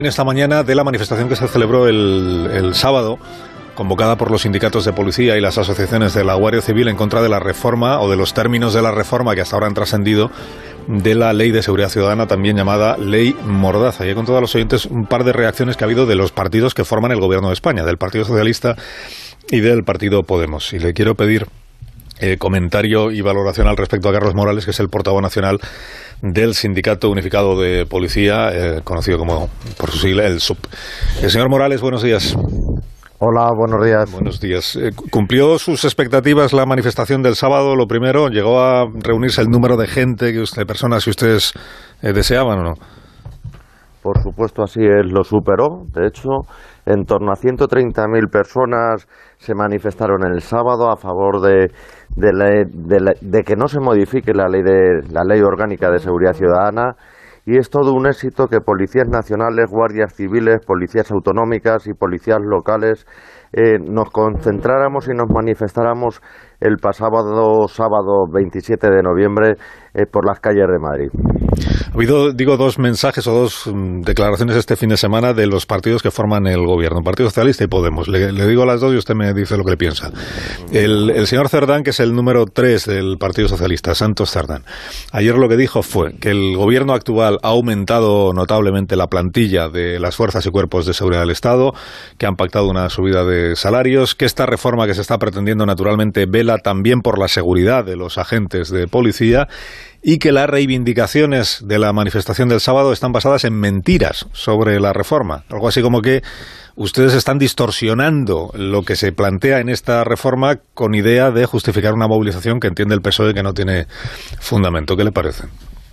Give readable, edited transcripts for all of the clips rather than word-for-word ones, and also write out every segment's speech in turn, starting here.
Esta mañana de la manifestación que se celebró el sábado, convocada por los sindicatos de policía y las asociaciones de la Guardia Civil en contra de la reforma o de los términos de la reforma que hasta ahora han trascendido de la Ley de Seguridad Ciudadana, también llamada Ley Mordaza. Y he contado a los oyentes un par de reacciones que ha habido de los partidos que forman el Gobierno de España, del Partido Socialista y del Partido Podemos. Y le quiero pedir comentario y valoración al respecto a Carlos Morales, que es el portavoz nacional del Sindicato Unificado de Policía, conocido como por su sigla, el SUP. Señor Morales, buenos días. Hola, buenos días. Buenos días. ¿Cumplió sus expectativas la manifestación del sábado? Lo primero, ¿llegó a reunirse el número de gente, de personas que ustedes deseaban o no? Por supuesto, así es, lo superó. De hecho, en torno a 130.000 personas se manifestaron el sábado a favor de que no se modifique la ley orgánica de seguridad ciudadana, y es todo un éxito que policías nacionales, guardias civiles, policías autonómicas y policías locales nos concentráramos y nos manifestáramos el pasado sábado 27 de noviembre por las calles de Madrid. Ha habido, dos mensajes o dos declaraciones este fin de semana de los partidos que forman el gobierno, Partido Socialista y Podemos. Le digo las dos y usted me dice lo que le piensa. El señor Cerdán, que es el número 3 del Partido Socialista, Santos Cerdán, ayer lo que dijo fue que el gobierno actual ha aumentado notablemente la plantilla de las fuerzas y cuerpos de seguridad del Estado, que han pactado una subida de salarios, que esta reforma que se está pretendiendo naturalmente vela también por la seguridad de los agentes de policía, y que las reivindicaciones de la manifestación del sábado están basadas en mentiras sobre la reforma. Algo así como que ustedes están distorsionando lo que se plantea en esta reforma con idea de justificar una movilización que entiende el PSOE que no tiene fundamento. ¿Qué le parece?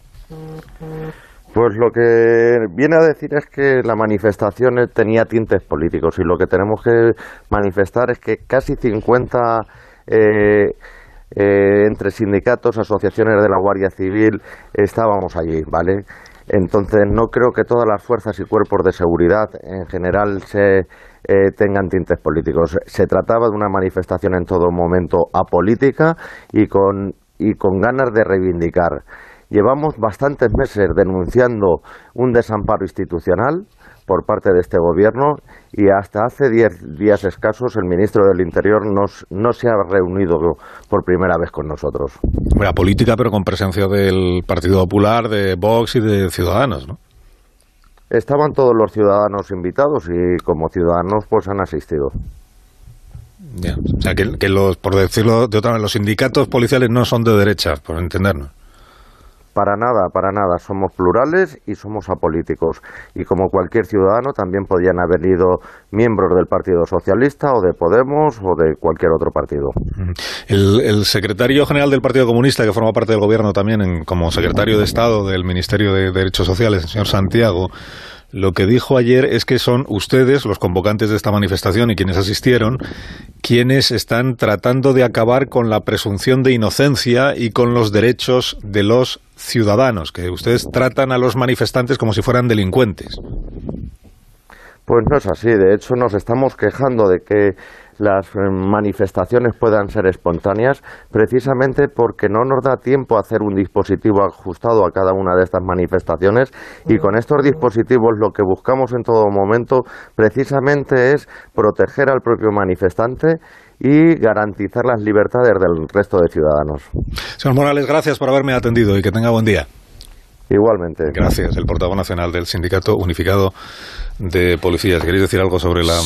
Pues lo que viene a decir es que la manifestación tenía tintes políticos, y lo que tenemos que manifestar es que casi 50 entre sindicatos, asociaciones de la Guardia Civil, estábamos allí, ¿vale? Entonces no creo que todas las fuerzas y cuerpos de seguridad en general tengan tintes políticos. Se trataba de una manifestación en todo momento apolítica y con ganas de reivindicar. Llevamos bastantes meses denunciando un desamparo institucional por parte de este gobierno, y hasta hace 10 días escasos el ministro del Interior no se ha reunido por primera vez con nosotros. Bueno, política, pero con presencia del Partido Popular, de Vox y de Ciudadanos, ¿no? Estaban todos los ciudadanos invitados y como ciudadanos pues han asistido. Ya. O sea, que los, por decirlo de otra manera, los sindicatos policiales no son de derecha, por entendernos. Para nada, somos plurales y somos apolíticos, y como cualquier ciudadano también podían haber ido miembros del Partido Socialista o de Podemos o de cualquier otro partido. El secretario general del Partido Comunista, que forma parte del gobierno también como secretario de Estado del Ministerio de Derechos Sociales, el señor Santiago, lo que dijo ayer es que son ustedes, los convocantes de esta manifestación y quienes asistieron, quienes están tratando de acabar con la presunción de inocencia y con los derechos de los ciudadanos, que ustedes tratan a los manifestantes como si fueran delincuentes. Pues no es así. De hecho, nos estamos quejando de que las manifestaciones puedan ser espontáneas, precisamente porque no nos da tiempo a hacer un dispositivo ajustado a cada una de estas manifestaciones, y con estos dispositivos lo que buscamos en todo momento precisamente es proteger al propio manifestante y garantizar las libertades del resto de ciudadanos. Señor Morales, gracias por haberme atendido y que tenga buen día. Igualmente. Gracias. El portavoz nacional del Sindicato Unificado de Policías. ¿Queréis decir algo sobre la